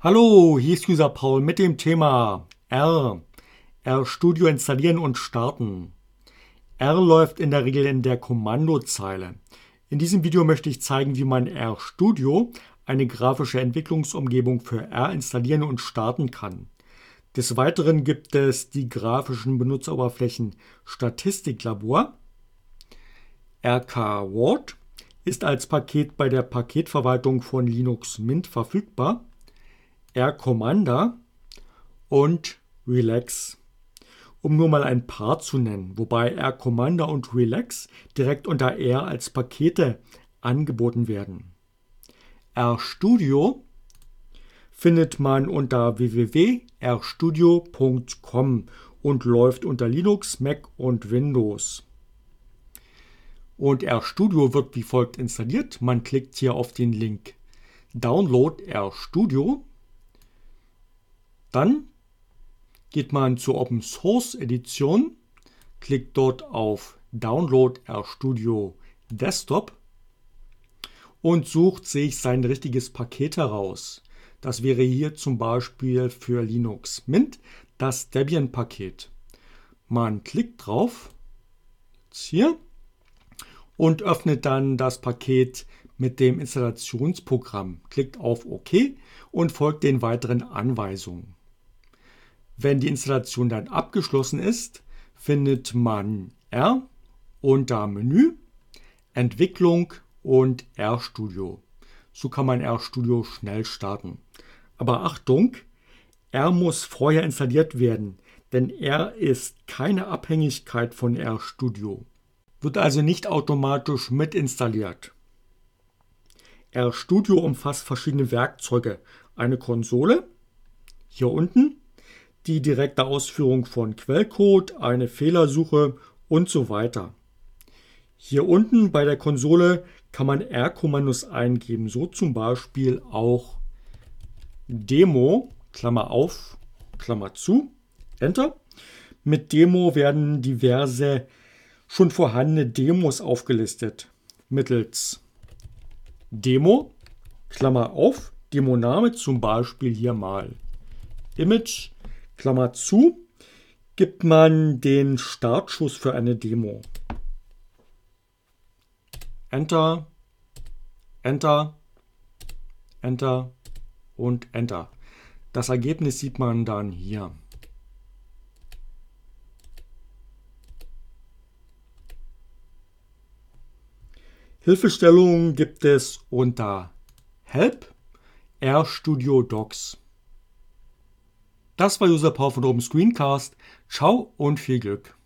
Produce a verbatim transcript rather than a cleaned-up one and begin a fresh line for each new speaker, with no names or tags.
Hallo, hier ist User Paul mit dem Thema R. RStudio installieren und starten. R läuft in der Regel in der Kommandozeile. In diesem Video möchte ich zeigen, wie man RStudio, eine grafische Entwicklungsumgebung für R, installieren und starten kann. Des Weiteren gibt es die grafischen Benutzeroberflächen Statistiklabor. rkword ist als Paket bei der Paketverwaltung von Linux Mint verfügbar. rcommander und Relax, um nur mal ein paar zu nennen, wobei rcommander und Relax direkt unter R als Pakete angeboten werden. RStudio findet man unter w w w punkt r studio punkt com und läuft unter Linux, Mac und Windows. Und RStudio wird wie folgt installiert. Man klickt hier auf den Link Download RStudio. Dann geht man zur Open Source Edition, klickt dort auf Download RStudio Desktop und sucht sich sein richtiges Paket heraus. Das wäre hier zum Beispiel für Linux Mint das Debian-Paket. Man klickt drauf, jetzt hier, und öffnet dann das Paket mit dem Installationsprogramm. Klickt auf OK und folgt den weiteren Anweisungen. Wenn die Installation dann abgeschlossen ist, findet man R unter Menü, Entwicklung und RStudio. So kann man RStudio schnell starten. Aber Achtung, R muss vorher installiert werden, denn R ist keine Abhängigkeit von RStudio. Wird also nicht automatisch mit installiert. RStudio umfasst verschiedene Werkzeuge. Eine Konsole, hier unten, die direkte Ausführung von Quellcode, eine Fehlersuche und so weiter. Hier unten bei der Konsole kann man R-Kommandos eingeben, so zum Beispiel auch Demo, Klammer auf, Klammer zu, Enter. Mit Demo werden diverse schon vorhandene Demos aufgelistet. Mittels Demo, Klammer auf, Demoname, zum Beispiel hier mal Image, Klammer zu, gibt man den Startschuss für eine Demo. Enter, Enter, Enter und Enter. Das Ergebnis sieht man dann hier. Hilfestellungen gibt es unter Help, RStudio Docs. Das war User Paul von Open Screencast. Ciao und viel Glück.